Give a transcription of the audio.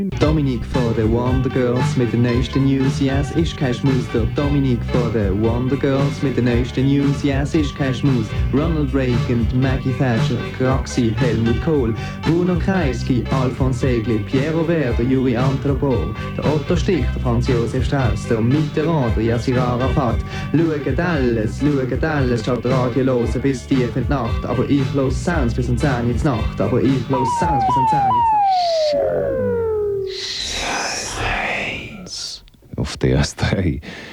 Dominik von den Wonder Girls mit den neuesten News. Ja, es ist kein Schmus. Der Dominik von den Wonder Girls mit den neuesten News. Ja, es ist kein Schmus. Ronald Reagan, Maggie Thatcher, Craxi, Helmut Kohl, Bruno Kreisky, Alphonse Segli, Piero Verder, Juri Antropol, der Otto Stich, der Franz Josef Strauss, der Mitterrand, der Yasser Arafat. Schaut alles, schaut Radio los bis tief in die Nacht. Aber ich los Sounds bis um 10 in die Nacht. Aber ich los Sounds bis um 10 in die Nacht. Auf DS3.